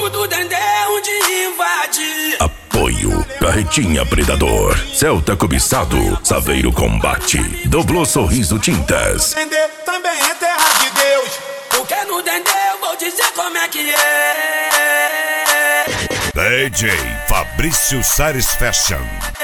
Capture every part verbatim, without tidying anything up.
do Dendê onde invade. Apoio Carretinha Predador, Celta Cobiçado, Saveiro Combate, Doblô Sorriso Tintas. Dendê também é terra de Deus, porque no Dendê eu vou dizer como é que é. D J Fabrício Sares Fashion.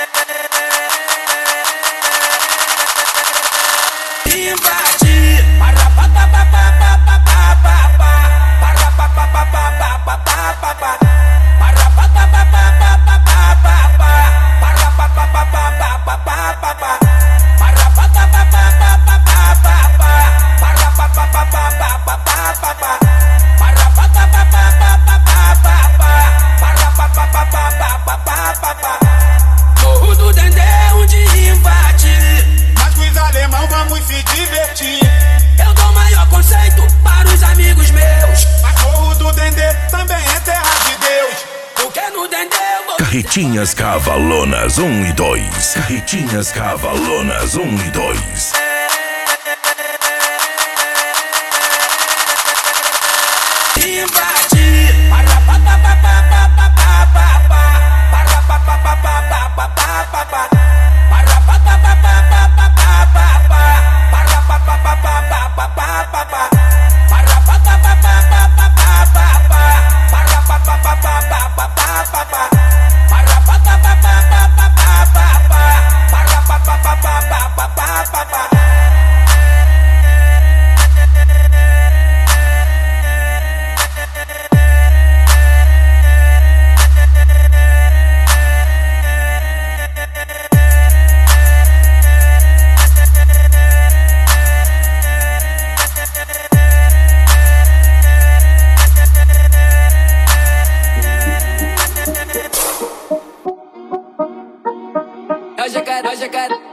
Invade, para pa pa pa pa pa pa pa pa pa, para pa pa pa pa pa pa pa pa pa, para pa pa pa pa pa pa pa pa pa, para pa pa pa pa pa pa pa pa pa, para pa pa pa pa pa pa pa pa pa, para pa pa pa pa pa pa pa pa pa, para pa pa pa pa pa pa pa pa pa, para pa pa pa pa pa pa pa pa. Morro do Dendê onde invade. Os alemão vamos se divertir. Eu dou maior conceito para os amigos meus. Mas Morro do Dendê também é terra de Deus, porque no Dendê eu vou... Carretinhas Cavalonas um e dois. Carretinhas Cavalonas um e dois. Invade, para pa pa pa pa pa pa pa pa pa, para pa pa pa pa pa pa pa pa pa, para pa pa pa pa pa pa pa pa pa, para pa pa pa pa pa pa pa pa pa, para pa pa pa pa pa pa pa pa pa, para pa pa pa pa pa pa pa pa pa, para pa pa pa pa pa pa pa pa pa, para pa pa pa pa pa pa pa pa. Hoje eu quero, hoje eu quero.